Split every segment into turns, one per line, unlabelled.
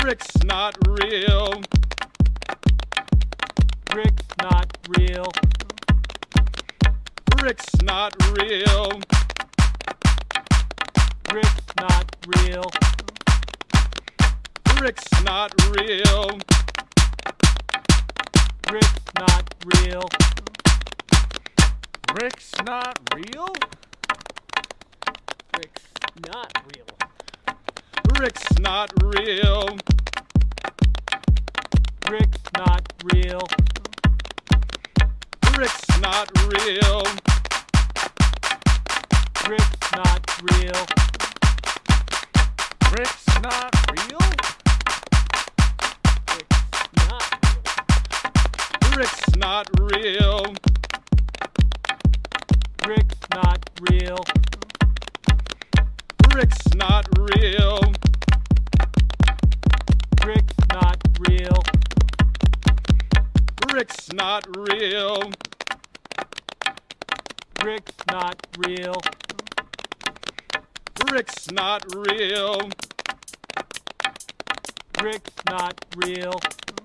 Rick's not real.
Rick's not real.
Rick's not real.
Rick's not real.
Rick's not real.
Rick's not real.
Rick's not real?
Rick's not real.
Rick's not real.
Rick's not real.
Rick's not real.
Rick's not real.
Rick's not real?
Rick's not real.
Rick's not real.
Rick's not real.
Rick's not real.
Rick's not real.
Rick's not real.
Rick's not real.
Rick's not real.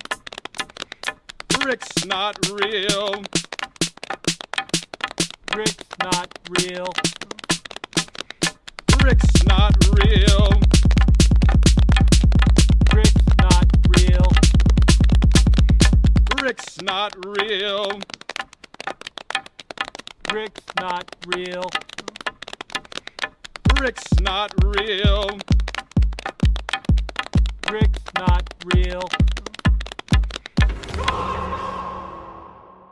Rick's not real.
Rick's not real.
Rick's not real.
Rick's not real.
Rick's not real.
Rick's not real.
Rick's not real.
Rick's not real.